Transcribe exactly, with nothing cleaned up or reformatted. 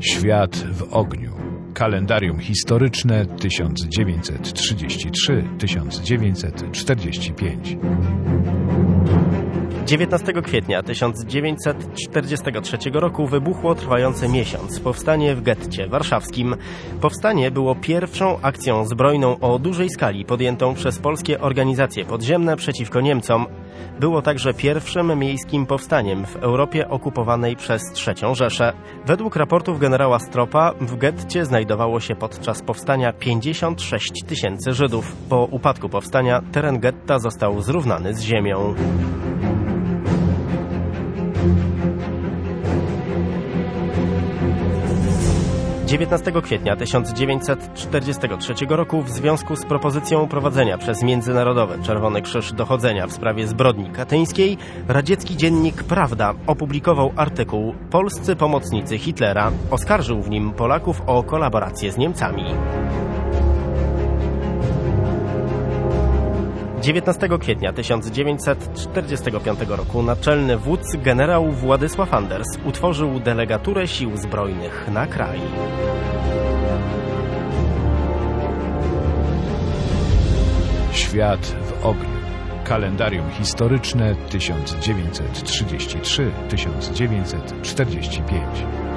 Świat w ogniu. Kalendarium historyczne tysiąc dziewięćset trzydzieści trzy do tysiąc dziewięćset czterdzieści pięć. dziewiętnastego kwietnia tysiąc dziewięćset czterdziestego trzeciego roku wybuchło trwające miesiąc powstanie w getcie warszawskim. Powstanie było pierwszą akcją zbrojną o dużej skali podjętą przez polskie organizacje podziemne przeciwko Niemcom. Było także pierwszym miejskim powstaniem w Europie okupowanej przez trzecią Rzeszę. Według raportów generała Stropa w getcie znajdowało się podczas powstania pięćdziesiąt sześć tysięcy Żydów. Po upadku powstania teren getta został zrównany z ziemią. dziewiętnastego kwietnia tysiąc dziewięćset czterdziestego trzeciego roku w związku z propozycją prowadzenia przez Międzynarodowy Czerwony Krzyż dochodzenia w sprawie zbrodni katyńskiej, radziecki dziennik Prawda opublikował artykuł „Polscy pomocnicy Hitlera”. Oskarżył w nim Polaków o kolaborację z Niemcami. dziewiętnastego kwietnia tysiąc dziewięćset czterdziestego piątego roku naczelny wódz generał Władysław Anders utworzył delegaturę sił zbrojnych na kraj. Świat w ogniu. Kalendarium historyczne tysiąc dziewięćset trzydzieści trzy do tysiąc dziewięćset czterdzieści pięć.